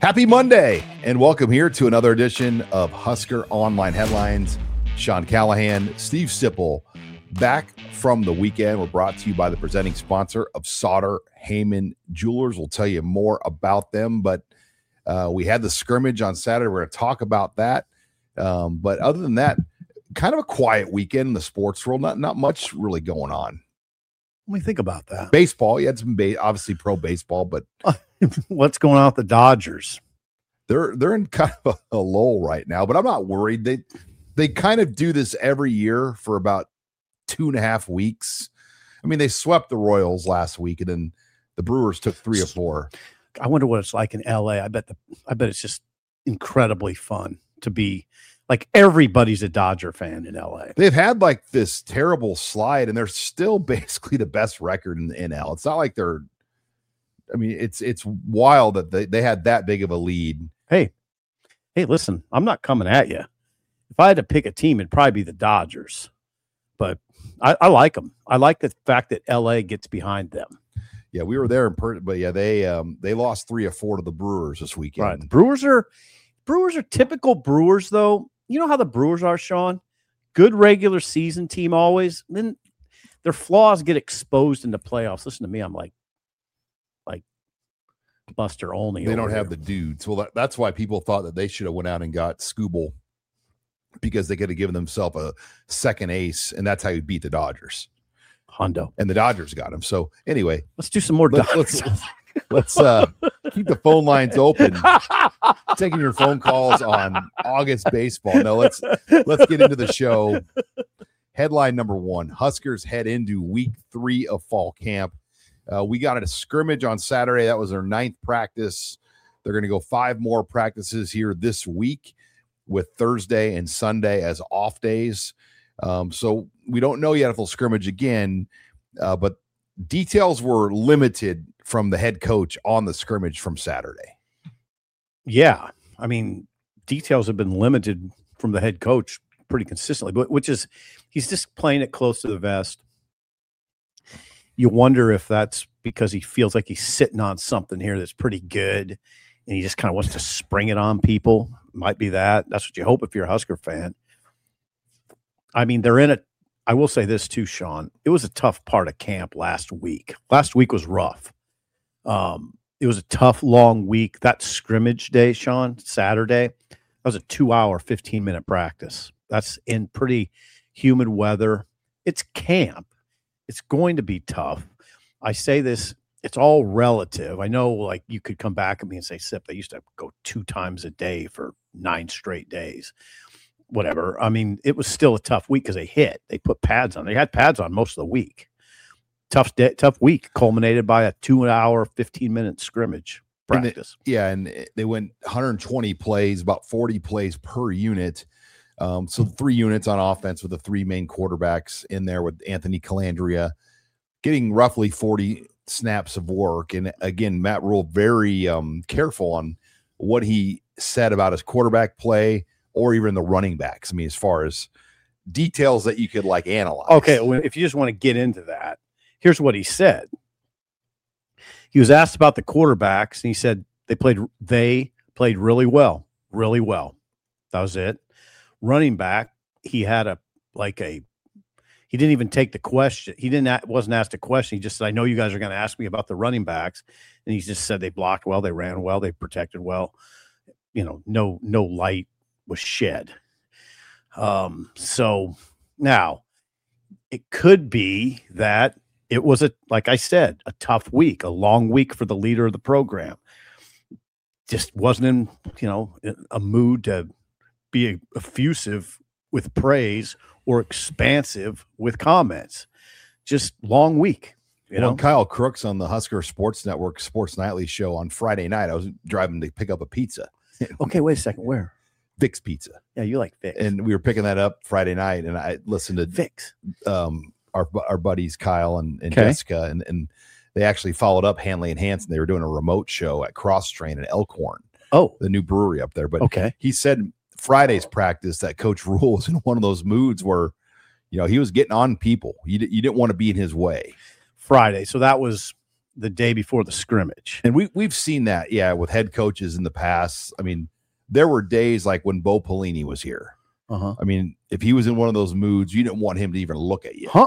Happy Monday, and welcome here to another edition of Husker Online Headlines. Sean Callahan, Steve Sipple, back from the weekend. We're brought to you by the presenting sponsor of Sauter Heyman Jewelers. We'll tell you more about them, but we had the scrimmage on Saturday. We're going to talk about that. But other than that, kind of a quiet weekend in the sports world. Not much really going on. Let me think about that. Baseball, you had some obviously pro baseball, but what's going on with the Dodgers? They're in kind of a lull right now, but I'm not worried. They kind of do this every year for about 2.5 weeks. I mean, they swept the Royals last week, and then the Brewers took 3 or 4. I wonder what it's like in LA. I bet it's just incredibly fun to be like everybody's a Dodger fan in LA. They've had like this terrible slide, and they're still basically the best record in the NL. It's not like they're. I mean, it's wild that they had that big of a lead. Hey, listen, I'm not coming at you. If I had to pick a team, it'd probably be the Dodgers. But I like them. I like the fact that LA gets behind them. Yeah, we were there in person, but yeah, they lost 3 or 4 to the Brewers this weekend. Right. The Brewers are typical Brewers, though. You know how the Brewers are, Sean? Good regular season team always. Then their flaws get exposed in the playoffs. Listen to me, I'm like Buster Olney. They don't have the dudes. Well, that's why people thought that they should have went out and got Skubal, because they could have given themselves a second ace, and that's how you beat the Dodgers. Hondo. And the Dodgers got him. So anyway, let's do some more Dodgers. Let's keep the phone lines open. Taking your phone calls on August baseball. No, let's get into the show. Headline number 1: Huskers head into week 3 of fall camp. We got a scrimmage on Saturday. That was their 9th practice. They're going to go 5 more practices here this week, with Thursday and Sunday as off days. So we don't know yet if they'll scrimmage again, but details were limited from the head coach on the scrimmage from Saturday. Yeah. I mean, details have been limited from the head coach pretty consistently, but he's just playing it close to the vest. You wonder if that's because he feels like he's sitting on something here that's pretty good, and he just kind of wants to spring it on people. Might be that. That's what you hope if you're a Husker fan. I mean, I will say this too, Sean. It was a tough part of camp last week. Last week was rough. It was a tough, long week. That scrimmage day, Sean, Saturday, that was a 2-hour, 15-minute practice. That's in pretty humid weather. It's camp. It's going to be tough. I say this, it's all relative. I know, like, you could come back at me and say, Sip, they used to go 2 times a day for 9 straight days. Whatever. I mean, it was still a tough week because they put pads on. They had pads on most of the week. Tough week, culminated by a 2-hour, 15-minute scrimmage practice. And they went 120 plays, about 40 plays per unit. So 3 units on offense with the 3 main quarterbacks in there, with Anthony Calandria getting roughly 40 snaps of work. And again, Matt Rule very careful on what he said about his quarterback play or even the running backs. I mean, as far as details that you could like analyze. Okay, well, if you just want to get into that, here's what he said. He was asked about the quarterbacks, and he said they played really well. That was it. Running back, he had he didn't even take the question. Wasn't asked a question. He just said, I know you guys are going to ask me about the running backs. And he just said they blocked well, they ran well, they protected well. You know, no light was shed. So now it could be that it was like I said, a tough week, a long week for the leader of the program. Just wasn't in, a mood to be effusive with praise or expansive with comments. Just long week. Kyle Crooks on the Husker Sports Network Sports Nightly show on Friday night, I was driving to pick up a pizza. Okay, wait a second. Where? Vic's Pizza. Yeah, you like Vic's. And we were picking that up Friday night, and I listened to Vic's. Our buddies Kyle and Jessica, and they actually followed up Hanley and Hanson. They were doing a remote show at Cross Train in Elkhorn. Oh, the new brewery up there. But okay, he said Friday's practice that Coach Rule was in one of those moods where, he was getting on people. You didn't want to be in his way. Friday. So that was the day before the scrimmage. And we've seen that, with head coaches in the past. I mean, there were days like when Bo Pelini was here. I mean, if he was in one of those moods, you didn't want him to even look at you.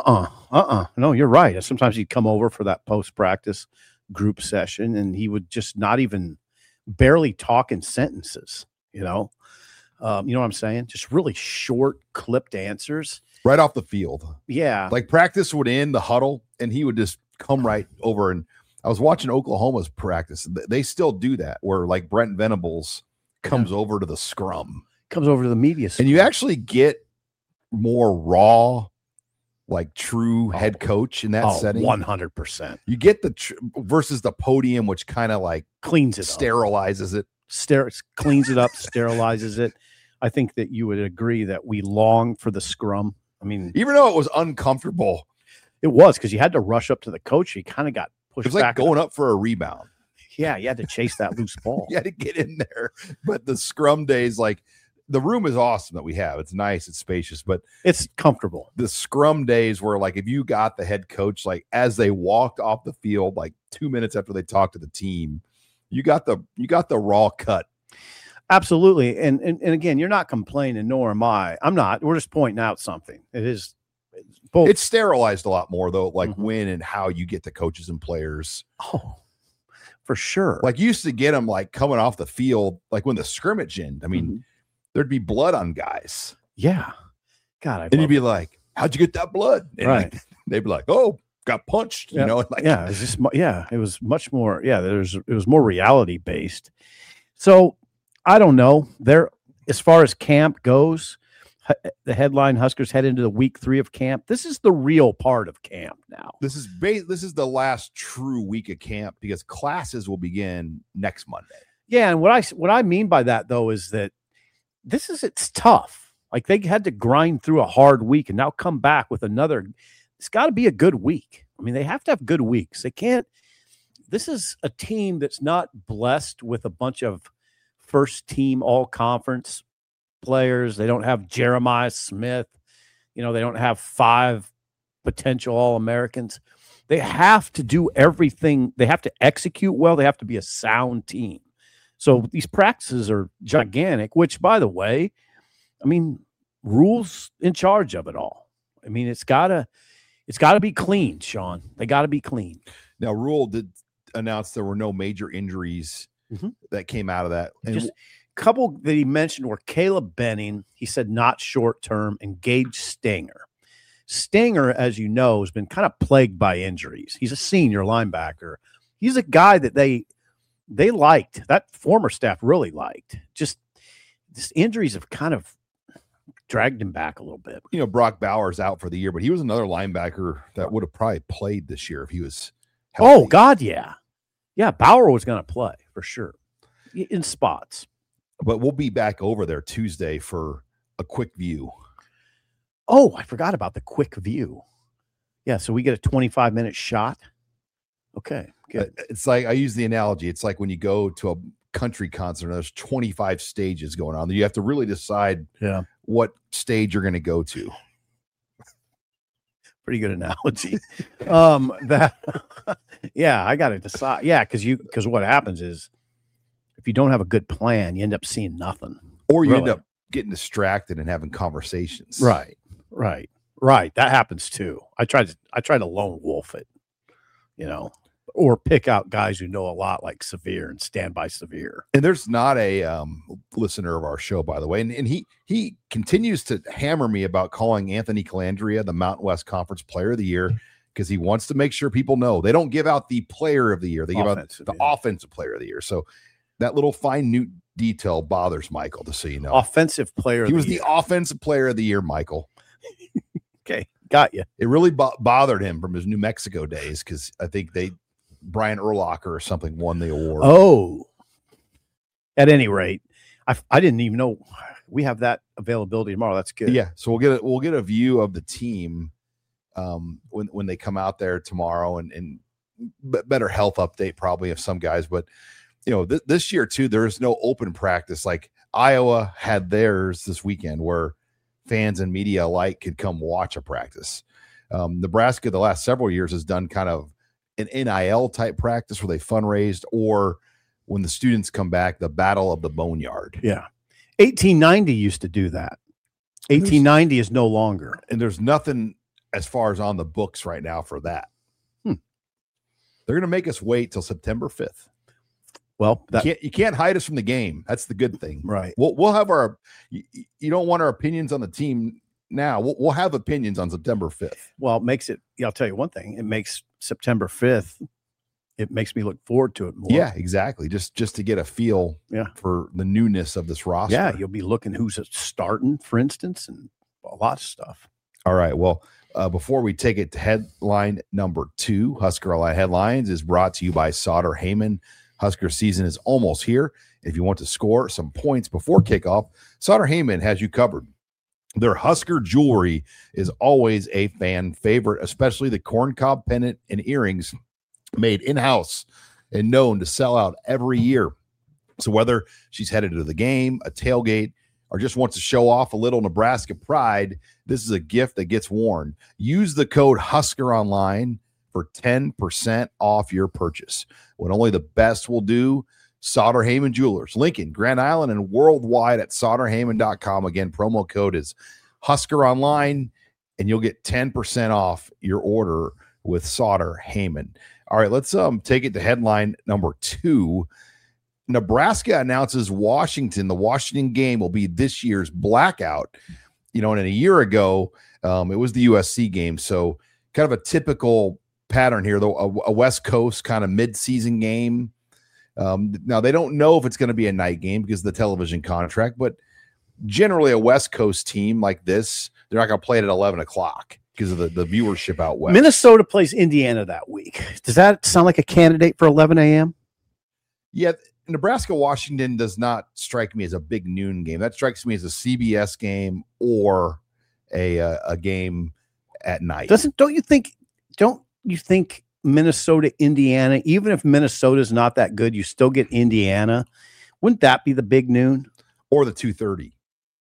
No, you're right. Sometimes he'd come over for that post-practice group session, and he would just not even barely talk in sentences, you know what I'm saying? Just really short, clipped answers. Right off the field. Yeah. Like practice would end, the huddle, and he would just come right over. And I was watching Oklahoma's practice. They still do that, where like Brent Venables comes over to the scrum. Comes over to the media. And you actually get more raw, like true head coach in that setting. 100%. You get the versus the podium, which kind of like cleans it, sterilizes it. Cleans it up, sterilizes it. I think that you would agree that we long for the scrum. I mean, even though it was uncomfortable, it was, because you had to rush up to the coach. You kind of got pushed back. It was like going up for a rebound. Yeah, you had to chase that loose ball. You had to get in there. But the scrum days, like, the room is awesome that we have. It's nice, it's spacious, but it's comfortable. The scrum days where, like, if you got the head coach, like, as they walked off the field, like 2 minutes after they talked to the team, you got the raw cut. Absolutely. And again, you're not complaining, nor am I. I'm not. We're just pointing out something. It's both. It's sterilized a lot more, though, like when and how you get the coaches and players. Oh, for sure. Like, you used to get them, like, coming off the field, like when the scrimmage ended. I mean, there'd be blood on guys. Yeah. God. And you'd be like, how'd you get that blood? And right. They'd be like, oh, got punched. Yeah. You know, like, yeah. It's just, it was much more. Yeah. It was more reality based. So I don't know. As far as camp goes, the headline Huskers head into the week 3 of camp. This is the real part of camp now. This is the last true week of camp, because classes will begin next Monday. Yeah. And what I mean by that, though, is that it's tough. Like, they had to grind through a hard week and now come back with another. It's got to be a good week. I mean, they have to have good weeks. They can't. This is a team that's not blessed with a bunch of first team all conference players. They don't have Jeremiah Smith. They don't have 5 potential All-Americans. They have to do everything. They have to execute well. They have to be a sound team. So these practices are gigantic, which, by the way, I mean, Rule's in charge of it all. I mean, it's gotta be clean, Sean. They gotta be clean. Now, Rule did announce there were no major injuries that came out of that. And just a couple that he mentioned were Caleb Benning. He said not short term, and Gage Stanger. Stanger, as you know, has been kind of plagued by injuries. He's a senior linebacker. He's a guy that they liked, that former staff really liked. Just injuries have kind of dragged him back a little bit. Brock Bowers out for the year, but he was another linebacker that would have probably played this year if he was healthy. Oh, God, yeah. Yeah, Bauer was going to play for sure in spots. But we'll be back over there Tuesday for a quick view. Oh, I forgot about the quick view. Yeah, so we get a 25-minute shot. Okay, good. It's like, I use the analogy. It's like when you go to a country concert and there's 25 stages going on. You have to really decide what stage you're going to go to. Pretty good analogy. I got to decide. Yeah, because what happens is if you don't have a good plan, you end up seeing nothing. Or you end up getting distracted and having conversations. Right. That happens too. I try to lone wolf it, or pick out guys who know a lot, like Severe, and stand by Severe. And there's not a listener of our show, by the way, and he continues to hammer me about calling Anthony Calandria the Mountain West Conference Player of the Year, because he wants to make sure people know they don't give out the Player of the Year; they give out the Offensive Player of the Year. So that little minute detail bothers Michael, just so you know. Offensive Player. He was the Offensive Player of the Year, Michael. Okay, got you. It really bothered him from his New Mexico days, because I think Brian Urlacher or something won the award. Oh, at any rate, I didn't even know we have that availability tomorrow. That's good. Yeah, so we'll get a view of the team when they come out there tomorrow, and better health update probably of some guys. But this year too, there's no open practice like Iowa had theirs this weekend, where fans and media alike could come watch a practice. Nebraska the last several years has done kind of an NIL type practice where they fundraised, or when the students come back, the Battle of the Boneyard. Yeah. 1890 used to do that. 1890 is no longer. And there's nothing as far as on the books right now for that. They're going to make us wait till September 5th. Well, you can't hide us from the game. That's the good thing. Right. We'll have our, you don't want our opinions on the team now. We'll have opinions on September 5th. Well, it makes it, I'll tell you one thing. It makes September 5th, it makes me look forward to it more. Yeah, exactly. Just to get a feel for the newness of this roster. Yeah, you'll be looking who's starting, for instance, and a lot of stuff. All right. Well, before we take it to headline number 2, Husker Online Headlines is brought to you by Sauter Heyman. Husker season is almost here. If you want to score some points before kickoff, Sauter Heyman has you covered. Their Husker jewelry is always a fan favorite, especially the corncob pendant and earrings made in-house and known to sell out every year. So whether she's headed to the game, a tailgate, or just wants to show off a little Nebraska pride, this is a gift that gets worn. Use the code Husker Online for 10% off your purchase. What only the best will do, Sauter Heyman Jewelers, Lincoln, Grand Island, and worldwide at sauterheyman.com. Again, promo code is Husker Online, and you'll get 10% off your order with Sauter Heyman. All right, let's take it to headline number 2. Nebraska announces Washington. The Washington game will be this year's blackout. And a year ago, it was the USC game. So kind of a typical pattern here, though, a West Coast kind of mid-season game. Now, they don't know if it's going to be a night game because of the television contract, but generally a West Coast team like this, they're not going to play it at 11 o'clock because of the viewership out west. Minnesota plays Indiana that week. Does that sound like a candidate for 11 a.m.? Yeah, Nebraska-Washington does not strike me as a big noon game. That strikes me as a CBS game or a game at night. Don't you think Minnesota, Indiana, even if Minnesota's not that good, you still get Indiana? Wouldn't that be the big noon? Or the 2:30?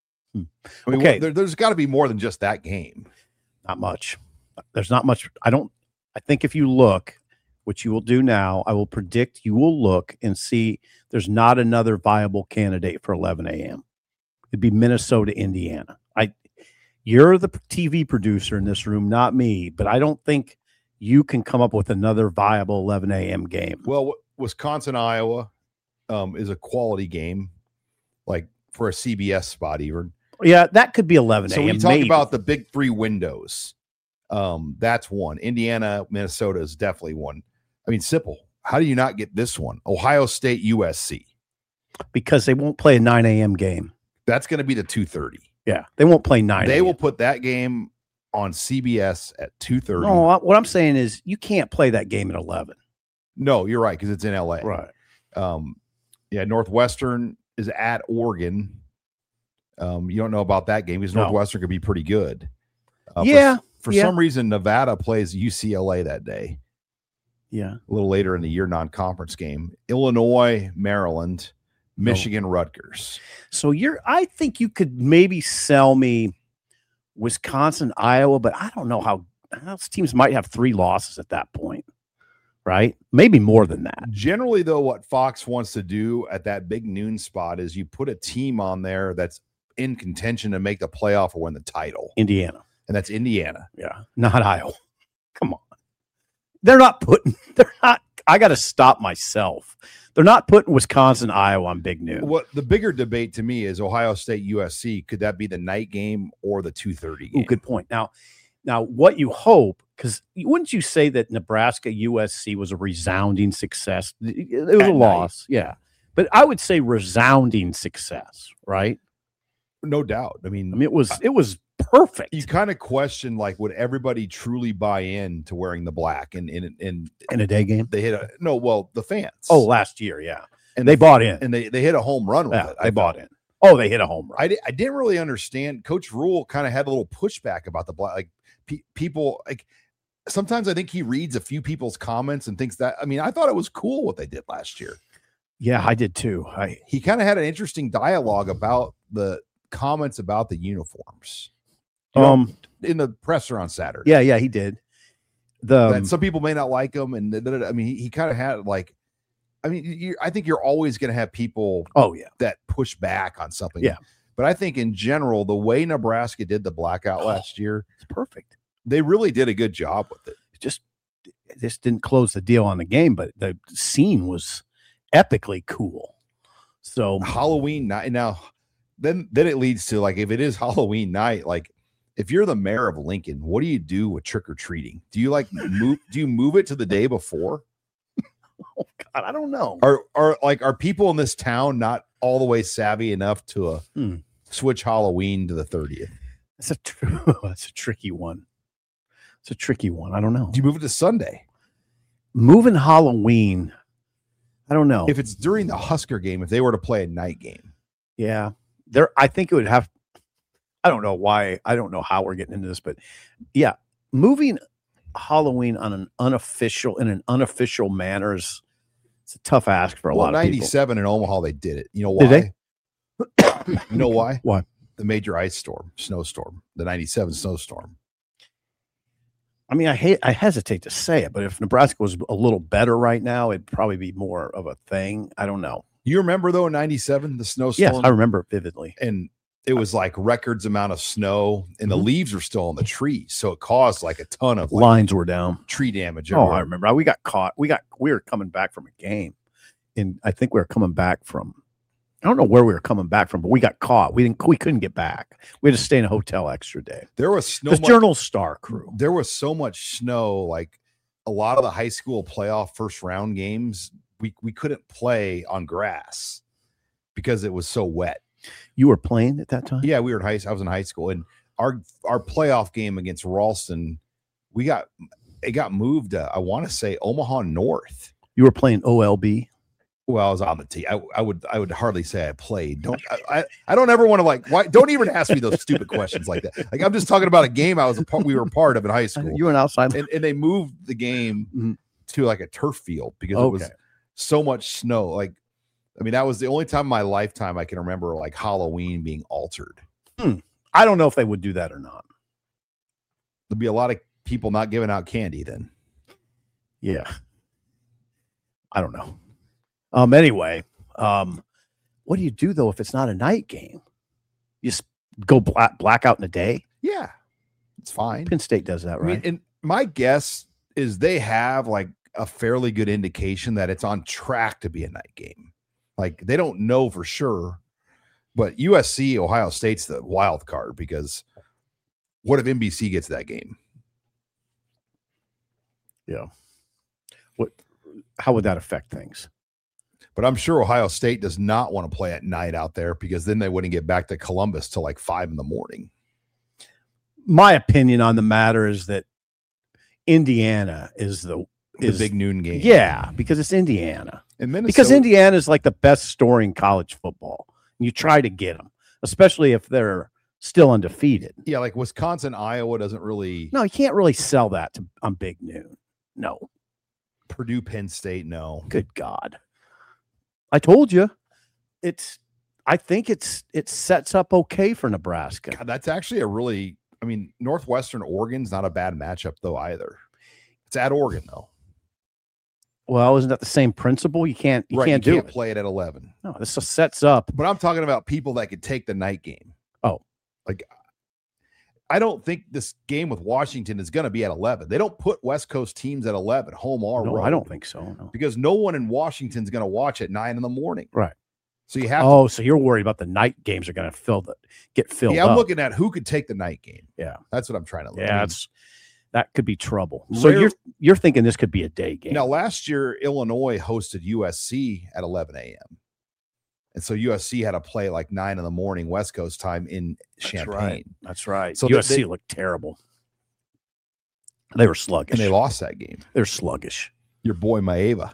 I mean, okay. There's got to be more than just that game. Not much. There's not much. I think if you look, which you will do now, I will predict you will look and see there's not another viable candidate for 11 a.m. It'd be Minnesota, Indiana. You're the TV producer in this room, not me, but I don't think you can come up with another viable 11 a.m. game. Well, Wisconsin, Iowa is a quality game, like for a CBS spot even. Yeah, that could be 11 a.m. So when you talk about the big 3 windows, that's one. Indiana, Minnesota is definitely one. I mean, simple. How do you not get this one? Ohio State, USC. Because they won't play a 9 a.m. game. That's going to be the 2:30. Yeah, they won't play 9 They will put that game on CBS at 2:30. No, what I'm saying is you can't play that game at 11. No, you're right, because it's in LA. Right. Yeah, Northwestern is at Oregon. You don't know about that game because Northwestern could be pretty good. For some reason, Nevada plays UCLA that day. Yeah. A little later in the year, non-conference game. Illinois, Maryland, Michigan, Rutgers. So I think you could maybe sell me Wisconsin, Iowa, but I don't know how those teams might have 3 losses at that point, right? Maybe more than that. Generally, though, what Fox wants to do at that big noon spot is you put a team on there that's in contention to make the playoff or win the title. Indiana. And that's Indiana. Yeah. Not Iowa. Come on. I got to stop myself. They're not putting Wisconsin, Iowa on big noon. What the bigger debate to me is Ohio State, USC. Could that be the night game or the 2:30 game? Ooh, good point. Now, what you hope, because wouldn't you say that Nebraska, USC was a resounding success? It was a loss. Yeah. But I would say resounding success, right? No doubt. I mean, it was perfect. You kind of question, like, would everybody truly buy in to wearing the black in a day game? They hit the fans. Oh, last year, yeah, and they bought in, and they hit a home run with it. They bought in. Oh, they hit a home run. I didn't really understand. Coach Rule kind of had a little pushback about the black. Like people, like sometimes I think he reads a few people's comments and thinks that. I mean, I thought it was cool what they did last year. Yeah, I did too. He kind of had an interesting dialogue about the comments about the uniforms. In the presser on Saturday. Yeah, he did. that some people may not like him, and I mean, he kind of had like, I mean, I think you're always going to have people, that push back on something. Yeah, but I think in general, the way Nebraska did the blackout last year, it's perfect. They really did a good job with it. This didn't close the deal on the game, but the scene was epically cool. So Halloween night. Now, then it leads to like, if it is Halloween night, like if you're the mayor of Lincoln, what do you do with trick or treating? Do you like move? Do you move it to the day before? Oh God, I don't know. Are people in this town not all the way savvy enough to switch Halloween to the 30th? That's a tricky one. It's a tricky one. I don't know. Do you move it to Sunday? Moving Halloween, I don't know. If it's during the Husker game, if they were to play a night game. Yeah. I think it would have, I don't know why. I don't know how we're getting into this, but yeah, moving Halloween in an unofficial manner it's a tough ask for a lot of people. 97 in Omaha, they did it. You know why? Did they? You know why? Why? The major snowstorm, the 97 snowstorm. I mean, I hesitate to say it, but if Nebraska was a little better right now, it'd probably be more of a thing. I don't know. You remember though in 97, the snowstorm? Yes, I remember it vividly. And it was like records amount of snow, and the leaves were still on the trees, so it caused like a ton of lines were down, tree damage. Everywhere. Oh, I remember. We got caught. We were coming back from a game, and I think we were coming back from. I don't know where we were coming back from, but we got caught. We couldn't get back. We had to stay in a hotel extra day. There was snow. The Journal Star crew. There was so much snow. Like a lot of the high school playoff first round games, we couldn't play on grass because it was so wet. You were playing at that time? Yeah, we were I was in high school, and our playoff game against Ralston, it got moved. I want to say Omaha North. You were playing OLB. Well, I was on the team. I would hardly say I played. I don't ever want to like. Why? Don't even ask me those stupid questions like that. Like I'm just talking about a game we were part of in high school. You were an outside, and they moved the game to like a turf field because it was so much snow. Like, I mean, that was the only time in my lifetime I can remember like Halloween being altered. I don't know if they would do that or not. There'd be a lot of people not giving out candy then. Yeah, I don't know. Anyway, what do you do though if it's not a night game? You just go black out in the day? Yeah, it's fine. Penn State does that, right? I mean, and my guess is they have like a fairly good indication that it's on track to be a night game. Like they don't know for sure, but USC, Ohio State's the wild card because what if NBC gets that game? Yeah. How would that affect things? But I'm sure Ohio State does not want to play at night out there because then they wouldn't get back to Columbus till like 5 a.m. My opinion on the matter is that Indiana is the big noon game. Yeah, because it's Indiana. And Minnesota, because Indiana is like the best story in college football. And you try to get them, especially if they're still undefeated. Yeah, like Wisconsin, Iowa doesn't really. No, you can't really sell that on Big Noon. No. Purdue, Penn State, no. Good God. I told you, I think it sets up okay for Nebraska. God, that's actually Northwestern Oregon's not a bad matchup though either. It's at Oregon though. Well, isn't that the same principle? You can't play it at 11. No, this just sets up. But I'm talking about people that could take the night game. Oh, like I don't think this game with Washington is going to be at 11. They don't put West Coast teams at 11, home or road. I don't think so. No. Because no one in Washington is going to watch at 9 a.m. Right. So you have. Oh, so you're worried about the night games are going to get filled. Yeah, I'm looking at who could take the night game. Yeah, that's what I'm trying to look. Yeah, that could be trouble. So you're thinking this could be a day game. Now, last year Illinois hosted USC at 11 a.m. And so USC had to play like 9 a.m. West Coast time in Champaign. That's right. So USC looked terrible. They were sluggish. And they lost that game. They're sluggish. Your boy Maeva.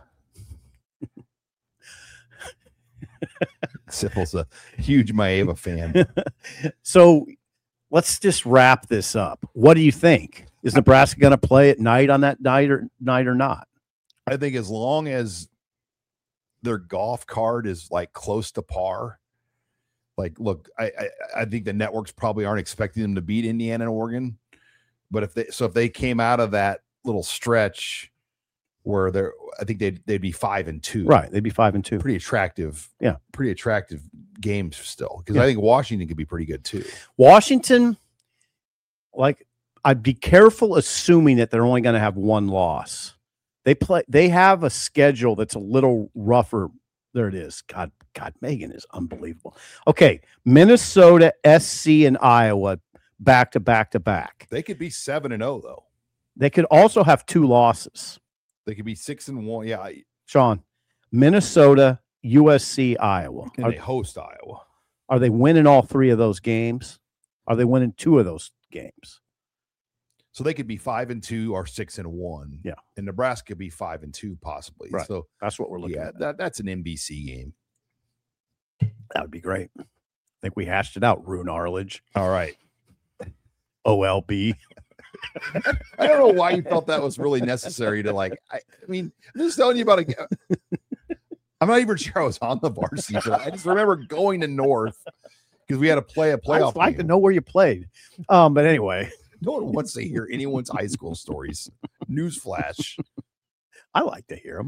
Sipple's a huge Maeva fan. So let's just wrap this up. What do you think? Is Nebraska going to play at night on that night or not? I think as long as their golf card is like close to par. Like, look, I think the networks probably aren't expecting them to beat Indiana and Oregon, but if they came out of that little stretch where I think they'd be 5-2. Right. They'd be 5-2. Pretty attractive. Yeah. Pretty attractive games still. Because Yeah. I think Washington could be pretty good too. Washington, like, I'd be careful assuming that they're only going to have one loss. They have a schedule that's a little rougher. There it is. God, Megan is unbelievable. Okay. Minnesota, SC, and Iowa back to back to back. They could be 7-0 though. They could also have 2 losses. They could be 6-1. Yeah. Sean, Minnesota, USC, Iowa. And they host Iowa. Are they winning all 3 of those games? Are they winning 2 of those games? So they could be 5-2 or 6-1. Yeah. And Nebraska could be 5-2 possibly. Right. So That's what we're looking at. That's an NBC game. That would be great. I think we hashed it out, Rune Arledge. All right. OLB. I don't know why you felt that was really necessary to I mean, I'm just telling you about I'm not even sure I was on the varsity for that. I just remember going to North because we had to play a playoff. I'd like to game. know where you played. But anyway, No one wants to hear anyone's high school stories. Newsflash. I like to hear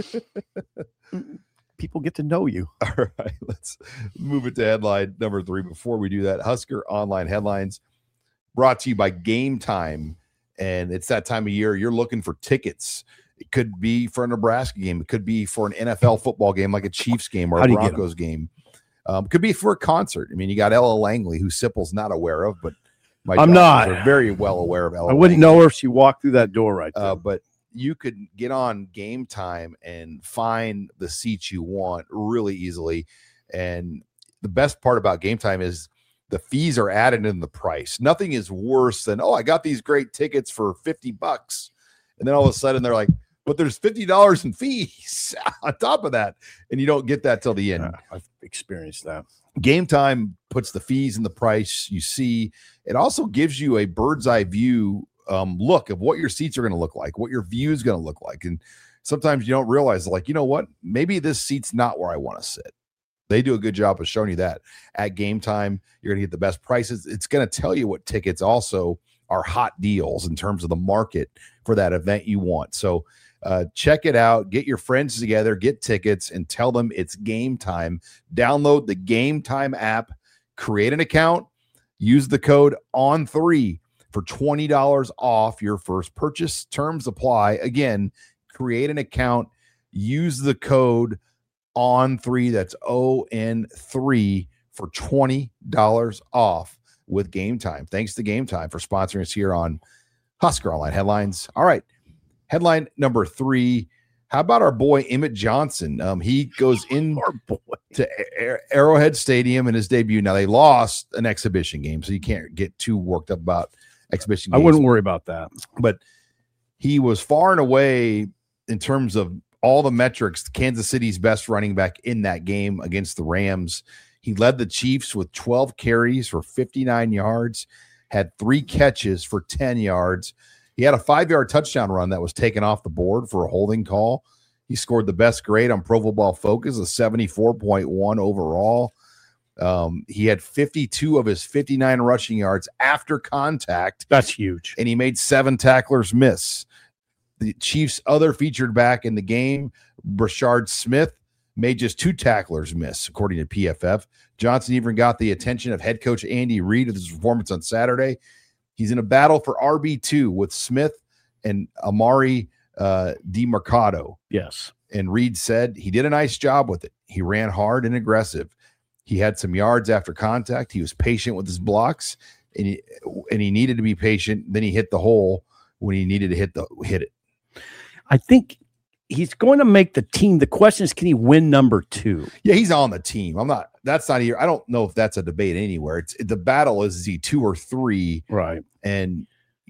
them. People get to know you. All right, let's move it to headline number 3. Before we do that, Husker Online Headlines brought to you by Game Time. And it's that time of year you're looking for tickets. It could be for a Nebraska game. It could be for an NFL football game like a Chiefs game or a Broncos game. Could be for a concert. I mean, you got Ella Langley, who Sipple's not aware of, but I'm not. Are very well aware of Ella I wouldn't Langley. know her if she walked through that door right there. But you could get on Game Time and find the seats you want really easily. And the best part about Game Time is the fees are added in the price. Nothing is worse than, I got these great tickets for $50. And then all of a sudden they're like, but there's $50 in fees on top of that. And you don't get that till the end. I've experienced that. Game Time puts the fees in the price you see. It also gives you a bird's eye view look of what your seats are going to look like, what your view is going to look like. And sometimes you don't realize, you know what? Maybe this seat's not where I want to sit. They do a good job of showing you that. At Game Time, you're going to get the best prices. It's going to tell you what tickets also are hot deals in terms of the market for that event you want. So check it out. Get your friends together, get tickets, and tell them it's Game Time. Download the Game Time app, create an account, use the code ON3 for $20 off your first purchase. Terms apply. Again, create an account, use the code ON3, that's ON3, for $20 off with Game Time. Thanks to Game Time for sponsoring us here on Husker Online Headlines. All right, headline number 3. How about our boy Emmett Johnson? He goes in to Arrowhead Stadium in his debut. Now, they lost an exhibition game, so you can't get too worked up about exhibition games. I wouldn't worry about that. But he was far and away, in terms of all the metrics, Kansas City's best running back in that game against the Rams. He led the Chiefs with 12 carries for 59 yards, had 3 catches for 10 yards. He had a 5-yard touchdown run that was taken off the board for a holding call. He scored the best grade on Pro Football Focus, a 74.1 overall. He had 52 of his 59 rushing yards after contact. That's huge. And he made 7 tacklers miss. The Chiefs' other featured back in the game, Brashard Smith, made just 2 tacklers miss, according to PFF. Johnson even got the attention of head coach Andy Reid with his performance on Saturday. He's in a battle for RB2 with Smith and Amari DiMercado. Yes. And Reid said he did a nice job with it. He ran hard and aggressive. He had some yards after contact. He was patient with his blocks, and he needed to be patient. Then he hit the hole when he needed to hit it. I think he's going to make the team. The question is, can he win number 2? Yeah, he's on the team. That's not here. I don't know if that's a debate anywhere. The battle is he 2 or 3? Right. And,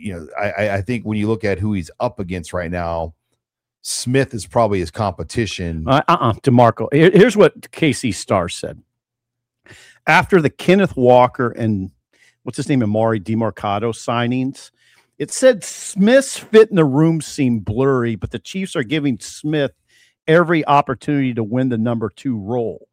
I think when you look at who he's up against right now, Smith is probably his competition. DeMarco. Here's what KC Star said. After the Kenneth Walker and what's his name, Amari DiMercado signings, it said Smith's fit in the room seemed blurry, but the Chiefs are giving Smith every opportunity to win the number 2 role.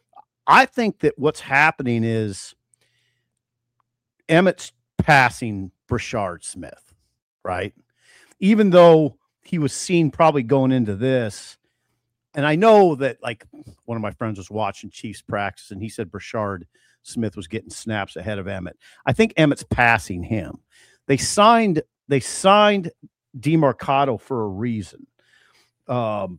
I think that what's happening is Emmett's passing Brashard Smith, right? even though he was seen probably going into this. And I know that, like, one of my friends was watching Chiefs practice, and he said Brashard Smith was getting snaps ahead of Emmett. I think Emmett's passing him. They signed DeMarcado for a reason. But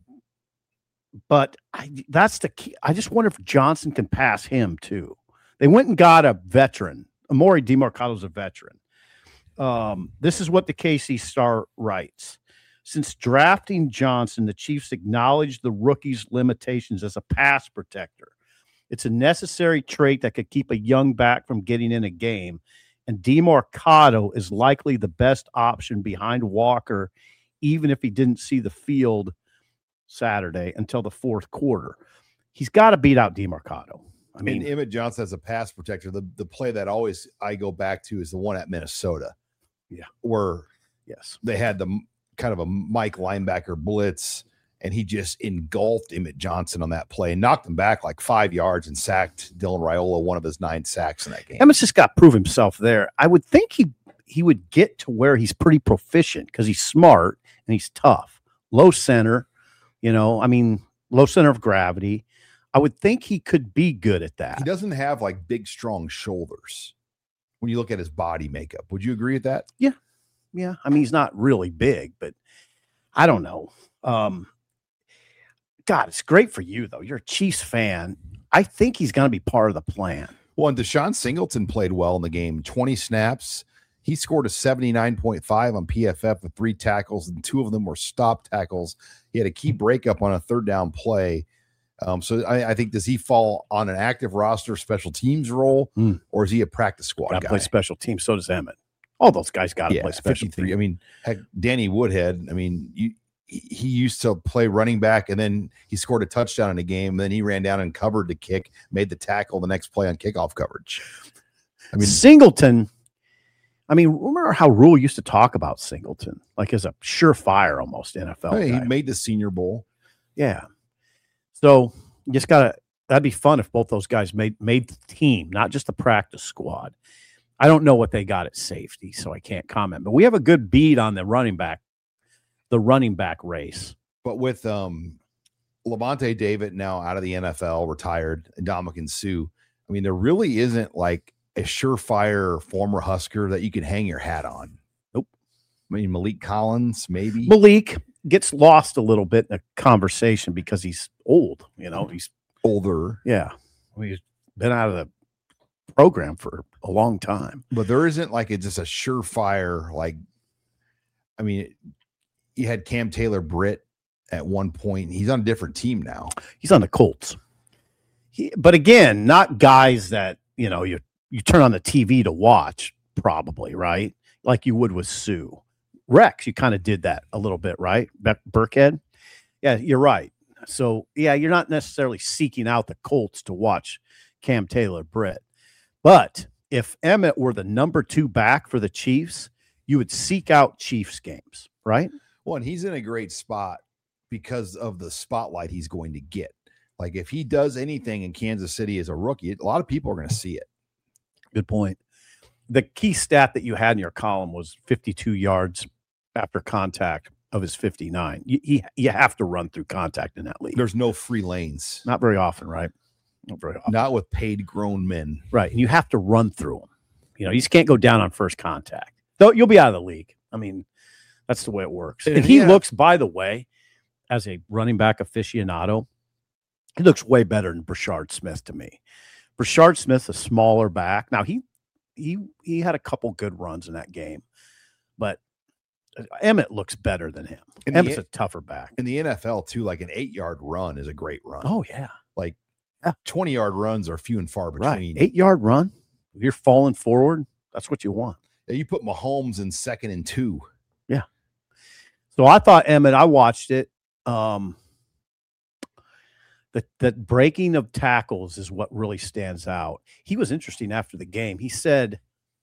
that's the key. I just wonder if Johnson can pass him too. They went and got a veteran. Amori DeMarcado's a veteran. This is what the KC Star writes. Since drafting Johnson, the Chiefs acknowledged the rookie's limitations as a pass protector. It's a necessary trait that could keep a young back from getting in a game, and DeMarcado is likely the best option behind Walker, even if he didn't see the field Saturday until the fourth quarter. He's got to beat out DeMarcado. I mean, Emmett Johnson as a pass protector, the play that always I go back to is the one at Minnesota. Yeah. Where they had the kind of a Mike linebacker blitz, and he just engulfed Emmett Johnson on that play and knocked him back like 5 yards and sacked Dylan Raiola, one of his 9 sacks in that game. Emmett's just got to prove himself there. I would think he would get to where he's pretty proficient because he's smart and he's tough. Low center, low center of gravity. I would think he could be good at that. He doesn't have like big, strong shoulders when you look at his body makeup. Would you agree with that? Yeah. Yeah. I mean, he's not really big, but I don't know. God, it's great for you, though. You're a Chiefs fan. I think he's going to be part of the plan. Well, and Deshaun Singleton played well in the game. 20 snaps. He scored a 79.5 on PFF with 3 tackles, and 2 of them were stop tackles. He had a key breakup on a third down play. So I think, does he fall on an active roster special teams role, or is he a practice squad guy? Play special teams. So does Emmett. All those guys got to play special 53. teams. I mean, heck, Danny Woodhead, he used to play running back, and then he scored a touchdown in a game. And then he ran down and covered the kick, made the tackle the next play on kickoff coverage. I mean, Singleton. Remember how Rule used to talk about Singleton, like as a surefire almost NFL guy. He made the Senior Bowl. Yeah. So you just that'd be fun if both those guys made the team, not just the practice squad. I don't know what they got at safety, so I can't comment. But we have a good beat on the running back race. But with Levante David now out of the NFL, retired, and Ndamukong Suh, there really isn't like a surefire former Husker that you can hang your hat on. Nope. Malik Collins, maybe. Malik gets lost a little bit in the conversation because he's old. He's older. Yeah. He's been out of the program for a long time. But there isn't like just a surefire, you had Cam Taylor Britt at one point. He's on a different team now. He's on the Colts. But again, not guys that, you turn on the TV to watch, probably, right? Like you would with Suh. Rex, you kind of did that a little bit, right? Burkhead? Yeah, you're right. So, yeah, you're not necessarily seeking out the Colts to watch Cam Taylor Britt. But if Emmett were the number 2 back for the Chiefs, you would seek out Chiefs games, right? Well, and he's in a great spot because of the spotlight he's going to get. Like if he does anything in Kansas City as a rookie, a lot of people are going to see it. Good point. The key stat that you had in your column was 52 yards after contact of his 59. You have to run through contact in that league. There's no free lanes. Not very often, right? Not very often. Not with paid grown men. Right. And you have to run through them. You just can't go down on first contact. Though you'll be out of the league. That's the way it works. And he looks, by the way, as a running back aficionado, he looks way better than Brashard Smith to me. Brashard Smith, a smaller back. Now he had a couple good runs in that game, but Emmett looks better than him. Emmett's a tougher back. In the NFL too, like an 8-yard run is a great run. Oh yeah. 20-yard runs are few and far between. Right. 8-yard run. If you're falling forward, that's what you want. Yeah, you put Mahomes in 2nd and 2. Yeah. So I thought Emmett, I watched it. That breaking of tackles is what really stands out. He was interesting after the game. He said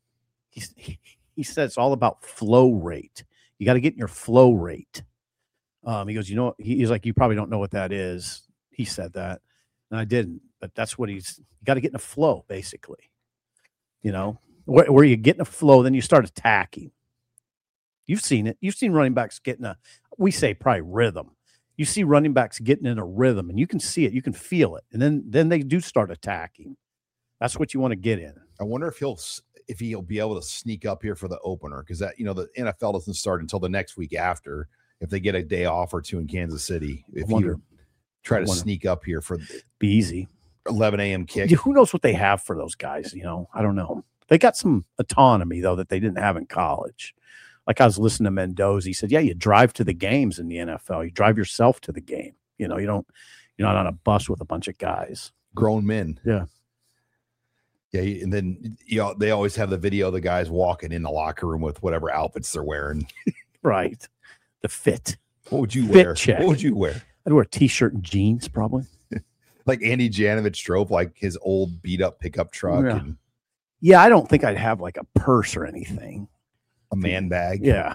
it's all about flow rate. You got to get in your flow rate. He goes, he's like, you probably don't know what that is. He said that, and I didn't. But that's what you got to get in a flow, basically. Where you get in a flow, then you start attacking. You've seen it. You've seen running backs getting we say probably rhythm. You see running backs getting in a rhythm, and you can see it. You can feel it. And then they do start attacking. That's what you want to get in. I wonder if he'll be able to sneak up here for the opener, because that, the NFL doesn't start until the next week after. If they get a day off or two in Kansas City, if you try to sneak up here for be easy 11 a.m. kick. Who knows what they have for those guys? I don't know. They got some autonomy though that they didn't have in college. Like I was listening to Mendoza. He said, "Yeah, you drive to the games in the NFL. You drive yourself to the game. You're not on a bus with a bunch of guys, grown men." Yeah. Yeah, and then they always have the video of the guys walking in the locker room with whatever outfits they're wearing. Right. The fit. What would you wear? Check. What would you wear? I'd wear a t-shirt and jeans probably. Like Andy Janovich drove like his old beat up pickup truck. Yeah. And yeah, I don't think I'd have like a purse or anything. A man bag. Yeah.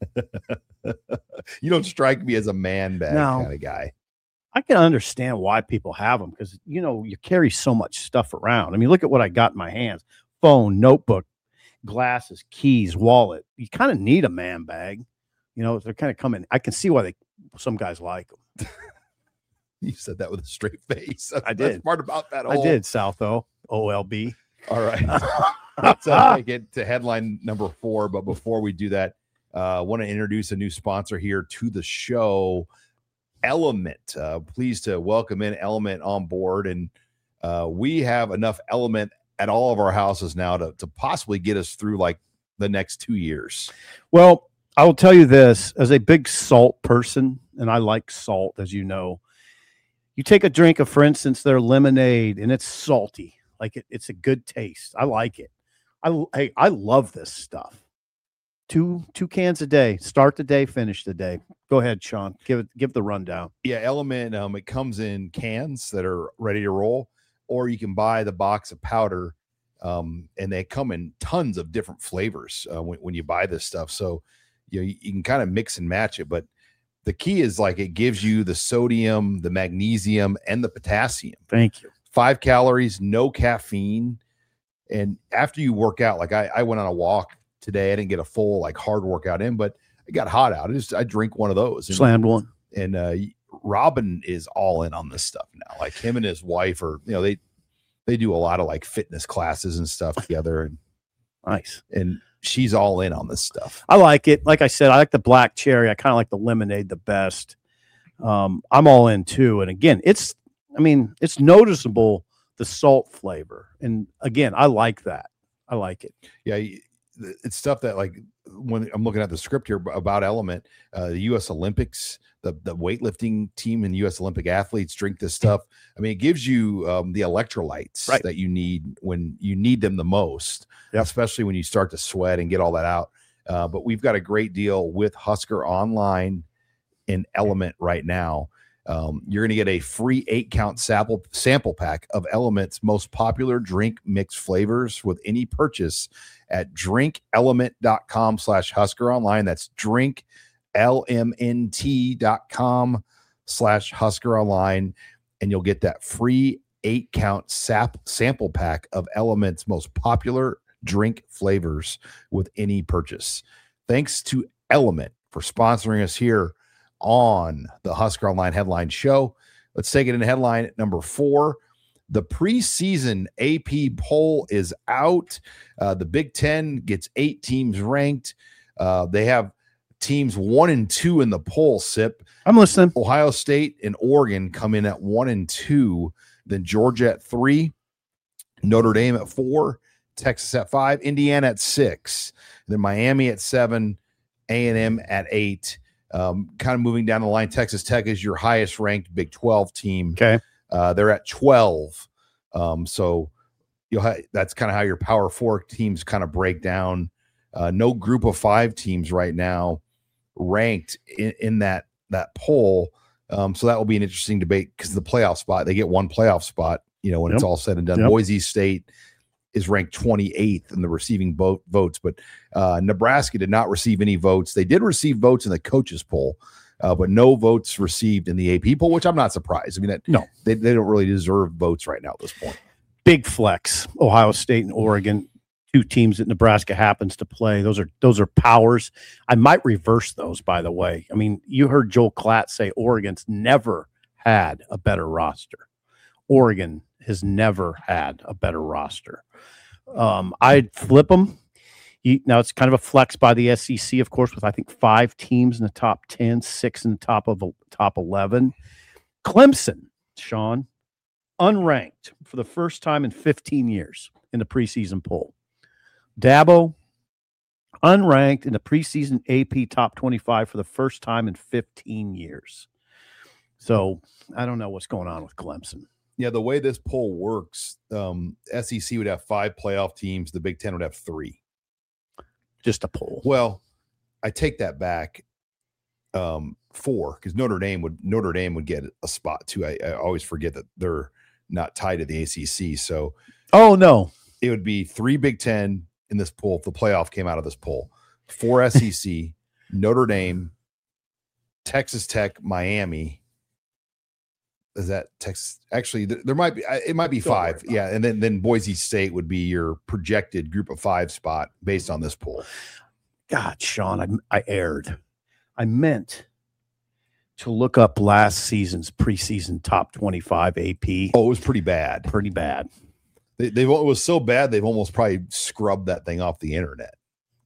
You don't strike me as a man bag kind of guy. I can understand why people have them because, you carry so much stuff around. I mean, look at what I got in my hands. Phone, notebook, glasses, keys, wallet. You kind of need a man bag. They're kind of coming. I can see why some guys like them. You said that with a straight face. I did. That's part about that. I did, Southo, OLB. All right. Let's get to headline number 4. But before we do that, I want to introduce a new sponsor here to the show. Element. Pleased to welcome in Element on board, and we have enough Element at all of our houses now to possibly get us through like the next 2 years. Well, I will tell you this, as a big salt person, and I like salt, as you know, you take a drink of, for instance, their lemonade, and it's salty, like it's a good taste. I like it. I love this stuff. Two cans a day. Start the day, finish the day. Go ahead, Sean. Give the rundown. Yeah, Element. It comes in cans that are ready to roll, or you can buy the box of powder, and they come in tons of different flavors when you buy this stuff. So you can kind of mix and match it. But the key is like it gives you the sodium, the magnesium, and the potassium. Thank you. 5 calories, no caffeine, and after you work out, like I went on a walk today. I didn't get a full like hard workout in, but it got hot out. I drink one of those. Slammed one. And Robin is all in on this stuff now. Like him and his wife are, they do a lot of like fitness classes and stuff together. And nice. And she's all in on this stuff. I like it. Like I said, I like the black cherry. I kind of like the lemonade the best. I'm all in too. And again, it's noticeable, the salt flavor. And again, I like that. I like it. Yeah. It's stuff that, like, when I'm looking at the script here about Element, the U.S. Olympics, the weightlifting team and U.S. Olympic athletes drink this stuff. I mean, it gives you the electrolytes that you need when you need them the most, especially when you start to sweat and get all that out. But we've got a great deal with Husker Online and Element right now. You're going to get a free 8-count sample pack of Element's most popular drink mix flavors with any purchase at drinkelement.com/Husker Online. That's drinklmnt.com/Husker Online. And you'll get that free 8-count sample pack of Element's most popular drink flavors with any purchase. Thanks to Element for sponsoring us here on the Husker Online Headline Show. Let's take it into headline number 4. The preseason AP poll is out. The Big Ten gets 8 teams ranked. They have teams 1 and 2 in the poll, Sip. I'm listening. Ohio State and Oregon come in at 1 and 2. Then Georgia at 3. Notre Dame at 4. Texas at 5. Indiana at 6. Then Miami at 7. A&M at 8. Kind of moving down the line, Texas Tech is your highest ranked Big 12 team. Okay. They're at 12. So that's kind of how your Power 4 teams kind of break down. No group of 5 teams right now ranked in that poll. So that will be an interesting debate because the playoff spot, they get one playoff spot, when it's all said and done. Boise State is ranked 28th in the receiving votes, but Nebraska did not receive any votes. They did receive votes in the coaches poll, but no votes received in the AP poll, which I'm not surprised. I mean, they don't really deserve votes right now at this point. Big flex, Ohio State and Oregon, two teams that Nebraska happens to play. Those are powers. I might reverse those, by the way. I mean, you heard Joel Klatt say Oregon's never had a better roster. Oregon has never had a better roster. I'd flip them. Now it's kind of a flex by the SEC, of course, with I think 5 teams in the top 10, 6 in the top 11. Clemson, Sean, unranked for the first time in 15 years in the preseason poll. Dabo, unranked in the preseason AP top 25 for the first time in 15 years. So I don't know what's going on with Clemson. Yeah, the way this poll works, SEC would have 5 playoff teams. The Big Ten would have 3. Just a poll. Well, I take that back. 4, because Notre Dame would get a spot too. I always forget that they're not tied to the ACC. So, oh no, it would be 3 Big Ten in this poll if the playoff came out of this poll. 4 SEC, Notre Dame, Texas Tech, Miami. Is that Texas? Actually, there might be. It might be 5. Yeah, and then Boise State would be your projected group of 5 spot based on this poll. God, Sean, I erred. I meant to look up last season's preseason top 25 AP. Oh, it was pretty bad. Pretty bad. It was so bad they've almost probably scrubbed that thing off the internet.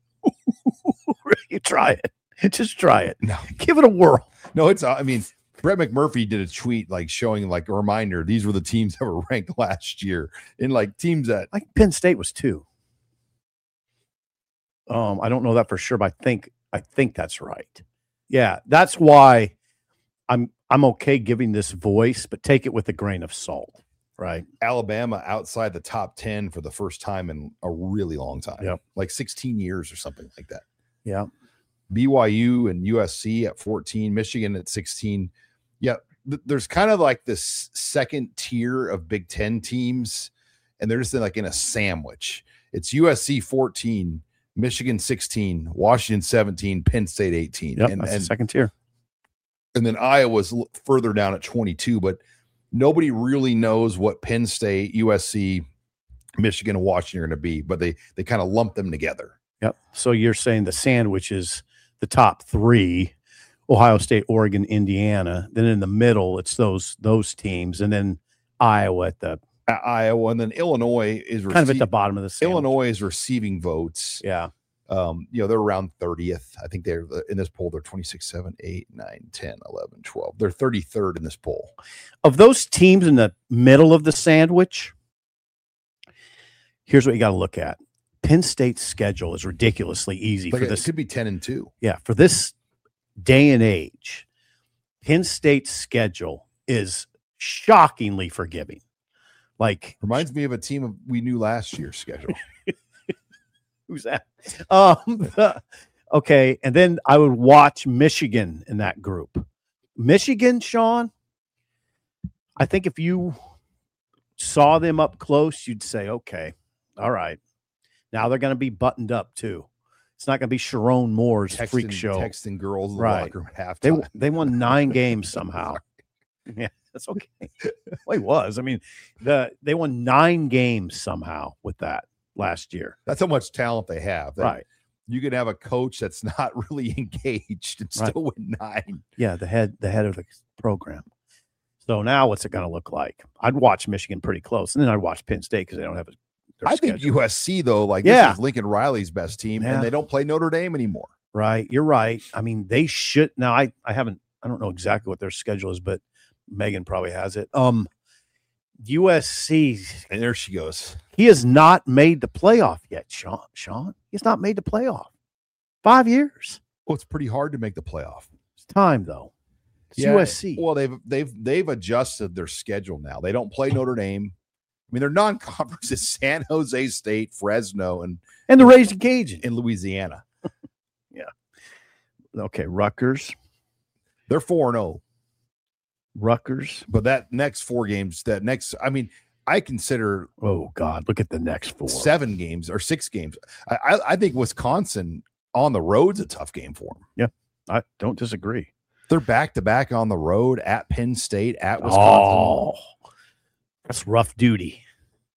You try it. Just try it. No, give it a whirl. No, it's. I mean, Brett McMurphy did a tweet like showing like a reminder. These were the teams that were ranked last year, and like teams that like Penn State was 2. I don't know that for sure, but I think that's right. Yeah, that's why I'm okay giving this voice, but take it with a grain of salt, right? Alabama outside the top 10 for the first time in a really long time. Yep. Like 16 years or something like that. Yeah. BYU and USC at 14, Michigan at 16. Yeah, there's kind of like this second tier of Big Ten teams, and they're just like in a sandwich. It's USC 14, Michigan 16, Washington 17, Penn State 18. Yep, that's the second tier. And then Iowa's further down at 22, but nobody really knows what Penn State, USC, Michigan, and Washington are going to be, but they kind of lump them together. Yep. So you're saying the sandwich is the top 3, Ohio State, Oregon, Indiana. Then in the middle, it's those teams, and then Iowa and then Illinois is kind of at the bottom of the sandwich. Illinois is receiving votes. Yeah. They're around 30th. I think they're in this poll. They're 26, 7, 8, 9, 10, 11, 12. They're 33rd in this poll. Of those teams in the middle of the sandwich, here's what you got to look at. Penn State's schedule is ridiculously easy for this. It could be 10-2. Yeah, for this day and age, Penn State's schedule is shockingly forgiving. Like, reminds me of a team we knew last year's schedule. Who's that? Okay, and then I would watch Michigan in that group. Michigan, Sean, I think if you saw them up close, you'd say, okay, all right. Now they're going to be buttoned up too. It's not going to be Sharon Moore's freak show. Texting girls in the right. locker room at halftime. They won 9 games somehow. Yeah, that's okay. Well, it was. I mean, they won 9 games somehow with that last year. That's how much talent they have. Right. You could have a coach that's not really engaged and still win 9. Yeah, the head of the program. So now what's it going to look like? I'd watch Michigan pretty close, and then I'd watch Penn State because they don't have a I think USC, though, this is Lincoln Riley's best team, and they don't play Notre Dame anymore. Right. You're right. I mean, they should. Now, I don't know exactly what their schedule is, but Megan probably has it. USC. And there she goes. He has not made the playoff yet, Sean. He's not made the playoff. 5 years. Well, it's pretty hard to make the playoff. It's time, though. It's USC. Well, they've adjusted their schedule now. They don't play Notre Dame. I mean, they're non-conference. It's San Jose State, Fresno, and the Raising Cajun in Louisiana. Yeah. Okay, Rutgers. They're 4-0. Rutgers. But that next 4 games, I consider. Oh, God, look at the next 4. 7 games or 6 games. I think Wisconsin on the road's a tough game for them. Yeah, I don't disagree. They're back-to-back on the road at Penn State, at Wisconsin. Oh, that's rough duty.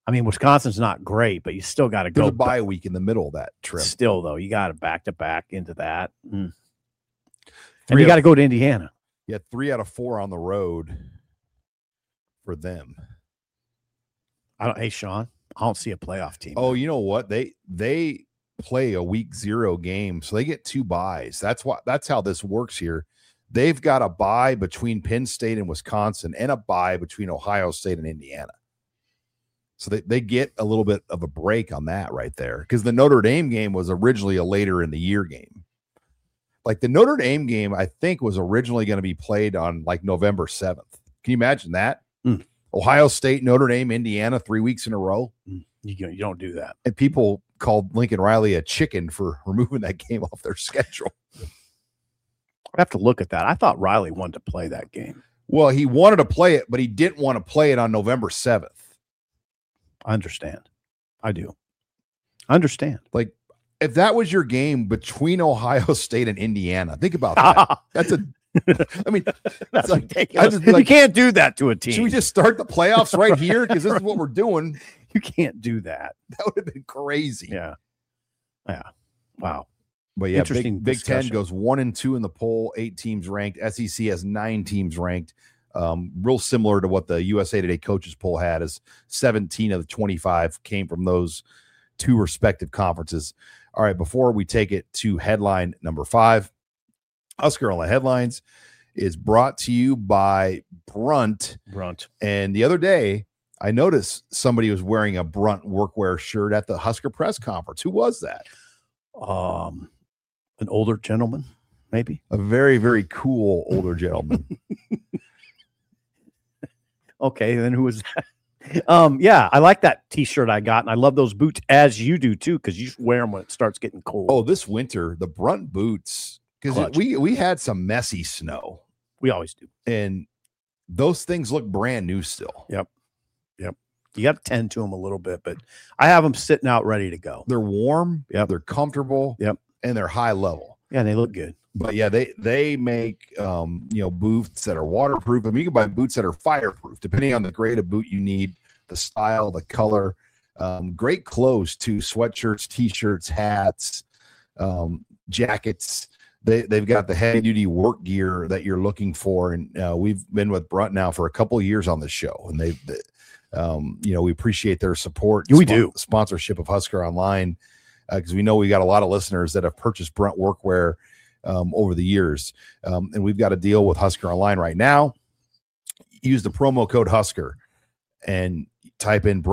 I mean, Wisconsin's not great, but you still got to go. There's a bye week in the middle of that trip. Still, though, you got to back to back into that. And you got to go to Indiana. Yeah, 3 out of 4 on the road for them. Hey, Sean, I don't see a playoff team. Oh, you know what? They play a week 0 game, so they get 2 byes. That's how this works here. They've got a bye between Penn State and Wisconsin and a bye between Ohio State and Indiana. So they get a little bit of a break on that right there, because the Notre Dame game was originally a later in the year game. Like the Notre Dame game, I think, was originally going to be played on like November 7th. Can you imagine that? Ohio State, Notre Dame, Indiana, 3 weeks in a row. You don't do that. And people called Lincoln Riley a chicken for removing that game off their schedule. I have to look at that. I thought Riley wanted to play that game. Well, he wanted to play it, but he didn't want to play it on November 7th. I understand. I do. I understand. Like, if that was your game between Ohio State and Indiana, think about that. I mean, that's like, ridiculous. You can't do that to a team. Should we just start the playoffs right here? Because this is what we're doing. You can't do that. That would have been crazy. Yeah. Wow. But yeah, interesting. Big Ten goes 1-2 in the poll, 8 teams ranked. SEC has 9 teams ranked. Real similar to what the USA Today coaches poll had, as 17 of the 25 came from those 2 respective conferences. All right, before we take it to headline number 5, Husker Online Headlines is brought to you by Brunt. And the other day, I noticed somebody was wearing a Brunt workwear shirt at the Husker press conference. Who was that? An older gentleman, maybe. A very, very cool older gentleman. Okay, then who was that? Yeah, I like that T-shirt I got, and I love those boots, as you do too, because you wear them when it starts getting cold. Oh, this winter, the Brunt boots, because we had some messy snow. We always do, and those things look brand new still. Yep. You got to tend to them a little bit, but I have them sitting out ready to go. They're warm. Yep. They're comfortable. Yep. And they're high level. Yeah, and they look good. But yeah, they make boots that are waterproof. I mean, you can buy boots that are fireproof, depending on the grade of boot you need, the style, the color. Great clothes too: sweatshirts, t-shirts, hats, jackets. They've got the heavy duty work gear that you're looking for, and we've been with Brunt now for a couple of years on the show, and we appreciate their support. We do sponsorship of Husker Online, because we know we got a lot of listeners that have purchased Brunt workwear over the years. And we've got a deal with Husker Online right now. Use the promo code Husker and type in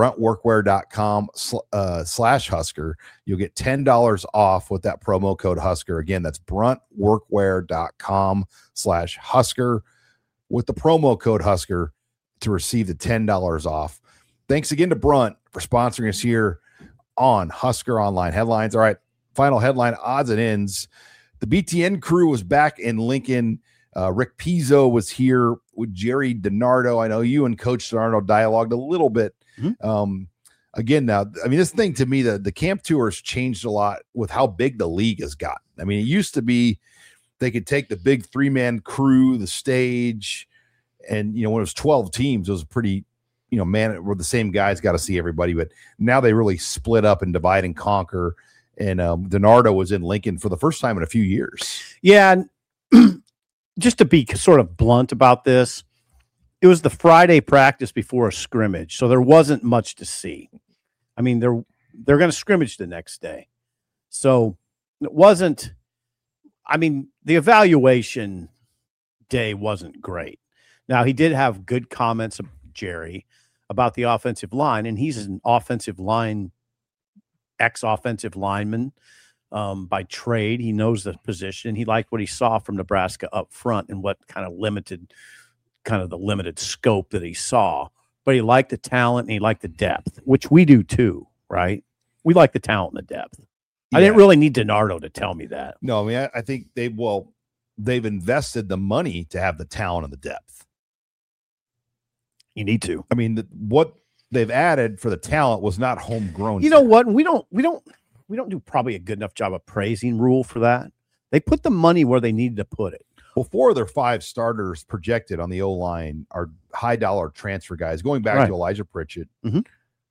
bruntworkwear.com/Husker. You'll get $10 off with that promo code Husker. Again, that's bruntworkwear.com/Husker with the promo code Husker to receive the $10 off. Thanks again to Brunt for sponsoring us here on Husker Online Headlines. All right, final headline, odds and ends. The BTN crew was back in Lincoln. Rick Pizzo was here with Jerry DiNardo. I know you and Coach DiNardo dialogued a little bit. Again, now, I mean, this thing to me, the camp tour has changed a lot with how big the league has gotten. I mean, it used to be they could take the big 3-man crew, the stage, and, when it was 12 teams, it was pretty, where the same guys got to see everybody. But now they really split up and divide and conquer. And DiNardo was in Lincoln for the first time in a few years. Yeah. Just to be sort of blunt about this, it was the Friday practice before a scrimmage, so there wasn't much to see. I mean, they're going to scrimmage the next day. So it wasn't – I mean, the evaluation day wasn't great. Now, he did have good comments of Jerry about the offensive line, and he's an ex-offensive lineman by trade. He knows the position. He liked what he saw from Nebraska up front and what kind of the limited scope that he saw. But he liked the talent and he liked the depth, which we do too, right? We like the talent and the depth. Yeah. I didn't really need DiNardo to tell me that. No, I mean, I think they've invested the money to have the talent and the depth. You need to. I mean, what they've added for the talent was not homegrown. You know what? We don't do probably a good enough job of praising Rule for that. They put the money where they needed to put it. Well, 4 of their 5 starters projected on the O-line are high-dollar transfer guys. Going back to Elijah Pritchett,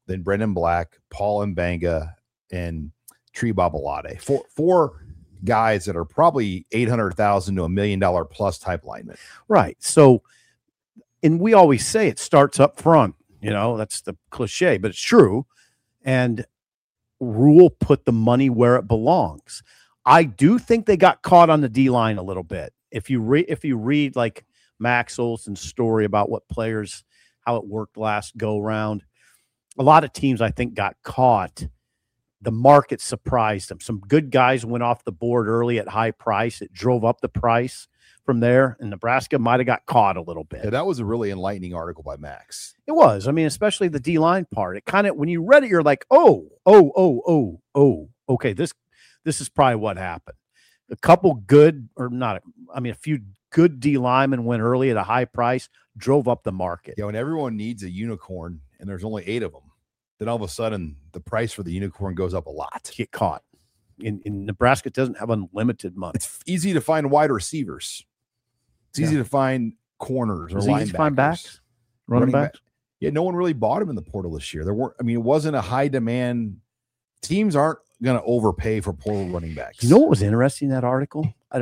then Brendan Black, Paul Mbanga, and Tree Babalade. Four guys that are probably $800,000 to $1 million plus type linemen. Right. So, and we always say it starts up front. That's the cliche, but it's true. And Rule put the money where it belongs. I do think they got caught on the D line a little bit. If you read like Max Olson's story about what players, how it worked last go round, a lot of teams I think got caught. The market surprised them. Some good guys went off the board early at high price. It drove up the price from there, and Nebraska might have got caught a little bit. Yeah, that was a really enlightening article by Max. It was. I mean, especially the D-line part. It kind of, when you read it, you're like, oh, okay, this is probably what happened. A couple good, or not, I mean, a few good D linemen went early at a high price, drove up the market. Yeah, when everyone needs a unicorn and there's only 8 of them, then all of a sudden the price for the unicorn goes up a lot. Get caught. In Nebraska, it doesn't have unlimited money. It's easy to find wide receivers. It's easy to find corners or linebackers. Easy to find backs, running backs. Yeah, no one really bought him in the portal this year. It wasn't a high demand. Teams aren't going to overpay for portal running backs. You know what was interesting in that article? A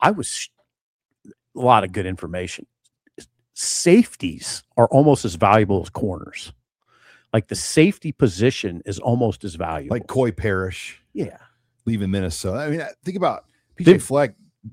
lot of good information. Safeties are almost as valuable as corners. Like the safety position is almost as valuable. Like Coy Parrish. Yeah. Leaving Minnesota. I mean, think about PJ Fleck,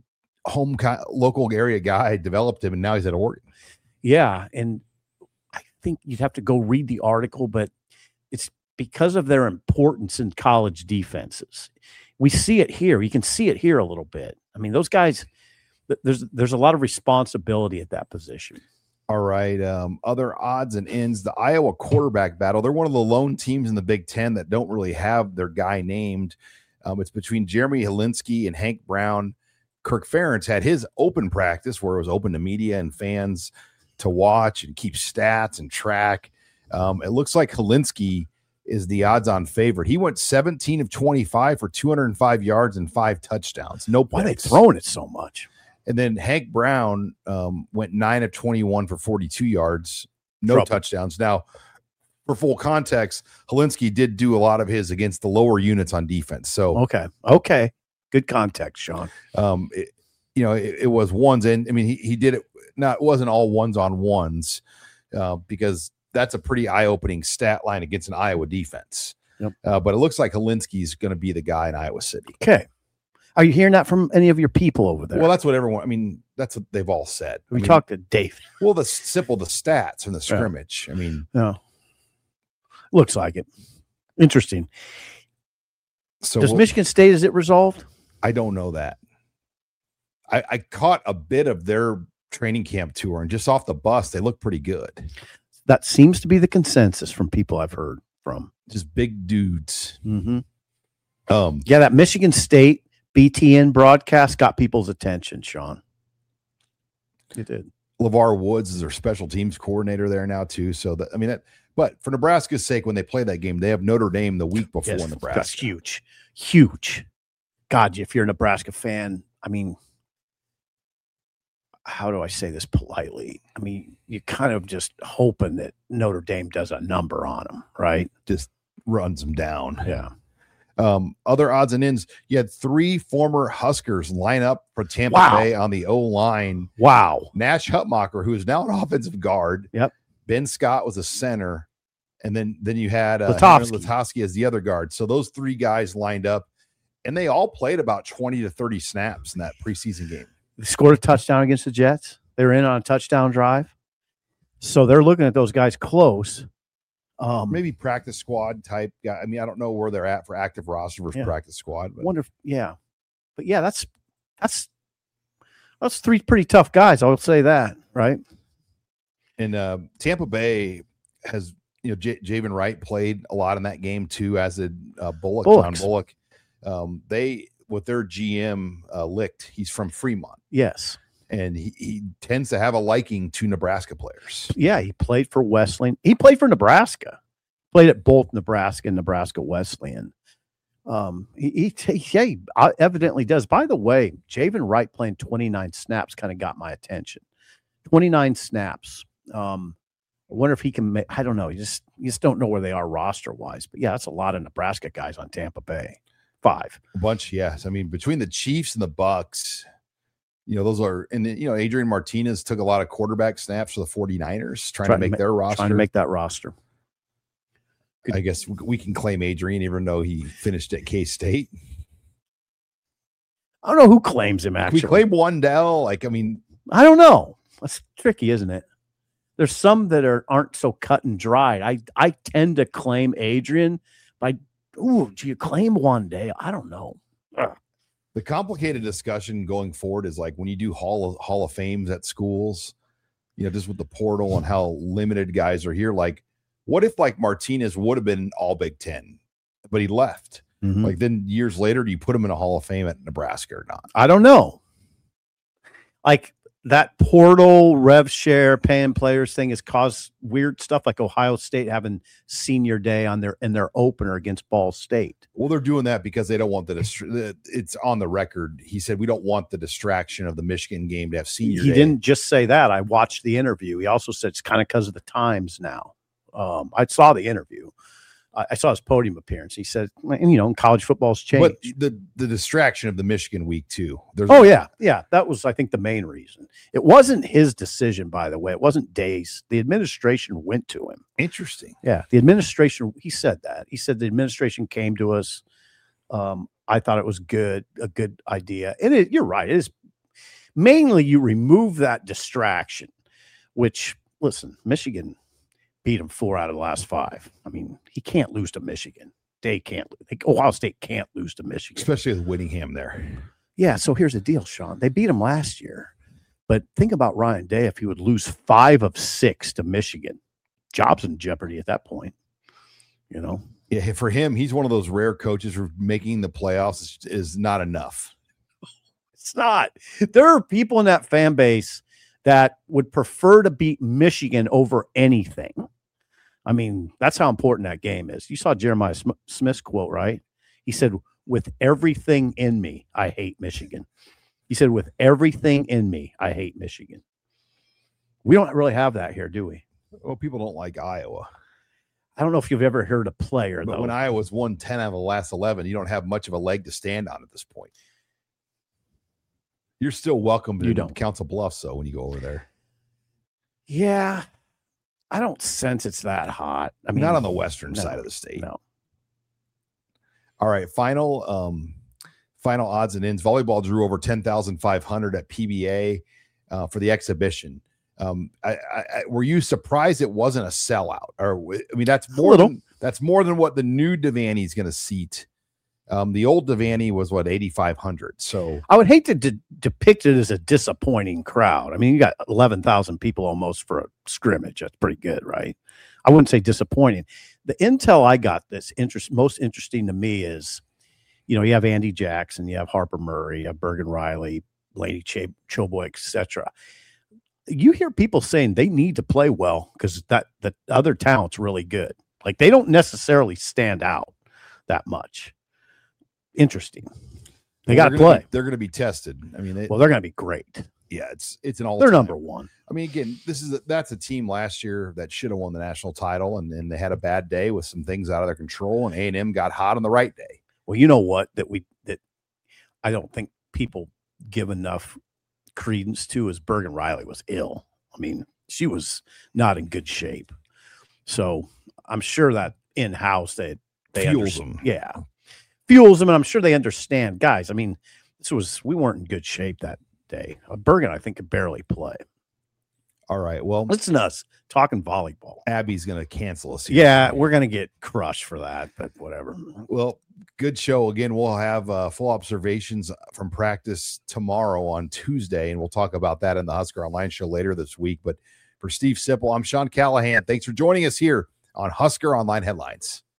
local area guy, developed him, and now he's at Oregon. Yeah. And I think you'd have to go read the article, but it's because of their importance in college defenses. We see it here. You can see it here a little bit. I mean, those guys, there's a lot of responsibility at that position. All right. Other odds and ends, the Iowa quarterback battle. They're one of the lone teams in the Big Ten that don't really have their guy named. It's between Jeremy Helinski and Hank Brown. Kirk Ferentz had his open practice where it was open to media and fans to watch and keep stats and track. It looks like Helinski is the odds-on favorite. He went 17 of 25 for 205 yards and 5 touchdowns. No Why are they picks. throwing it so much? And then Hank Brown went 9 of 21 for 42 yards, no touchdowns. Now, for full context, Helinski did do a lot of his against the lower units on defense. So okay, good context, Sean. It was ones, and I mean he did it. It wasn't all ones on ones because that's a pretty eye-opening stat line against an Iowa defense. Yep. But it looks like Helinski's going to be the guy in Iowa City. Okay. Are you hearing that from any of your people over there? Well, that's what everyone. I mean, that's what they've all said. We talked to Dave. Well, the stats from the scrimmage. Yeah. I mean, no, looks like it. Interesting. So does Michigan State, is it resolved? I don't know that. I caught a bit of their training camp tour, and just off the bus, they look pretty good. That seems to be the consensus from people I've heard from. Just big dudes. Mm-hmm. Yeah, that Michigan State BTN broadcast got people's attention, Sean. It did. LeVar Woods is their special teams coordinator there now too. So but for Nebraska's sake, when they play that game, they have Notre Dame the week before Nebraska. That's huge. God, if you're a Nebraska fan, I mean, how do I say this politely? I mean, you're kind of just hoping that Notre Dame does a number on them, right? Just runs them down. Yeah. Other odds and ends, you had 3 former Huskers line up for Tampa Bay on the O-line. Wow. Nash Hutmacher, who is now an offensive guard. Yep. Ben Scott was a center. And then you had Latowski as the other guard. So those 3 guys lined up, and they all played about 20 to 30 snaps in that preseason game. They scored a touchdown against the Jets. They were in on a touchdown drive. So they're looking at those guys close. Maybe practice squad type guy. I mean, I don't know where they're at for active roster versus practice squad. But. But yeah, that's 3 pretty tough guys. I'll say that, right? And Tampa Bay has, Javen Wright played a lot in that game too, as did Bullock, John Bullock. They, with their GM Licht, he's from Fremont. Yes. And he tends to have a liking to Nebraska players. Yeah, he played for Wesleyan. He played for Nebraska. Played at both Nebraska and Nebraska Wesleyan. He evidently does. By the way, Javen Wright playing 29 snaps kind of got my attention. 29 snaps. wonder if he can make, I don't know. You just don't know where they are roster wise. But yeah, that's a lot of Nebraska guys on Tampa Bay. 5. A bunch, yes. I mean, between the Chiefs and the Bucks, those are, and Adrian Martinez took a lot of quarterback snaps for the 49ers, trying to make their roster. Trying to make that roster. I guess we can claim Adrian, even though he finished at K-State. I don't know who claims him, actually. We claim Wandell. I don't know. That's tricky, isn't it? There's some that aren't so cut and dried. I tend to claim Adrian by, do you claim Wandell? I don't know. Ugh. The complicated discussion going forward is like when you do Hall of Fames at schools, just with the portal and how limited guys are here. Like, what if Martinez would have been all Big Ten, but he left? Mm-hmm. Then years later, do you put him in a Hall of Fame at Nebraska or not? I don't know. That portal rev share paying players thing has caused weird stuff, like Ohio State having senior day in their opener against Ball State. Well, they're doing that because they don't want it's on the record. He said, we don't want the distraction of the Michigan game to have senior day. He didn't just say that. I watched the interview. He also said it's kind of because of the times now. I saw the interview. I saw his podium appearance. He said, college football's changed. But the distraction of the Michigan week too. Yeah. That was, I think, the main reason. It wasn't his decision, by the way. It wasn't Day's. The administration went to him. Interesting. Yeah, the administration. He said that. He said the administration came to us. I thought it was a good idea. And you're right. It is mainly you remove that distraction, which, listen, Michigan beat him 4 out of the last 5. I mean, he can't lose to Michigan. They can't. Ohio State can't lose to Michigan, especially with Whittingham there. Yeah. So here's the deal, Sean. They beat him last year, but think about Ryan Day if he would lose 5 of 6 to Michigan. Job's in jeopardy at that point. Yeah, for him, he's one of those rare coaches who making the playoffs is not enough. It's not. There are people in that fan base that would prefer to beat Michigan over anything. I mean, that's how important that game is. You saw Jeremiah Smith's quote, right? He said, with everything in me, I hate Michigan. He said, with everything in me, I hate Michigan. We don't really have that here, do we? Well, people don't like Iowa. I don't know if you've ever heard a player, but though. When Iowa's won 10 out of the last 11, you don't have much of a leg to stand on at this point. You're still welcome to Council Bluffs, though, when you go over there. Yeah. I don't sense it's that hot. I mean, not on the western side of the state. No. All right. Final odds and ends. Volleyball drew over 10,500 at PBA for the exhibition. Were you surprised it wasn't a sellout? Or that's more than what the new Devaney is going to seat. The old Devaney was 8,500. So I would hate to depict it as a disappointing crowd. I mean, you got 11,000 people almost for a scrimmage. That's pretty good, right? I wouldn't say disappointing. The intel I got that's most interesting to me is, you have Andy Jackson, you have Harper Murray, you have Bergen Riley, Lady Choboy, etc. You hear people saying they need to play well because the other talent's really good. Like, they don't necessarily stand out that much. Interesting. They got to play. They're going to be tested. I mean, they're going to be great. Yeah, it's an all. They're number one. I mean, again, that's a team last year that should have won the national title, and they had a bad day with some things out of their control, and A&M got hot on the right day. Well, you know what? That I don't think people give enough credence to is Bergen Riley was ill. I mean, she was not in good shape. So I'm sure that in-house they fuels them. Yeah. Fuels them, and I'm sure they understand. Guys, I mean, we weren't in good shape that day. Bergen, I think, could barely play. All right. Well, listen to us talking volleyball. Abby's going to cancel us. Yeah, we're going to get crushed for that, but whatever. Well, good show. Again, we'll have full observations from practice tomorrow on Tuesday, and we'll talk about that in the Husker Online show later this week. But for Steve Sipple, I'm Sean Callahan. Thanks for joining us here on Husker Online Headlines.